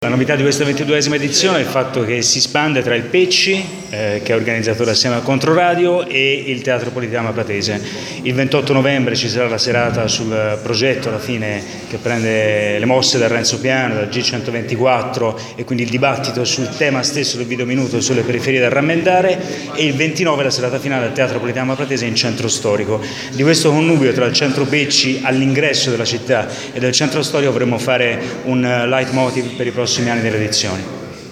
La novità di questa 22esima edizione è il fatto che si spande tra il Pecci, che è organizzatore assieme a Controradio, e il Teatro Politeama Pratese. Il 28 novembre ci sarà la serata sul progetto, alla fine, che prende le mosse da Renzo Piano, dal G124, e quindi il dibattito sul tema stesso del videominuto sulle periferie da rammentare, e il 29 la serata finale al Teatro Politeama Pratese in centro storico. Di questo connubio tra il centro Pecci all'ingresso della città e del centro storico vorremmo fare un leitmotiv per i prossimi anni delle edizioni.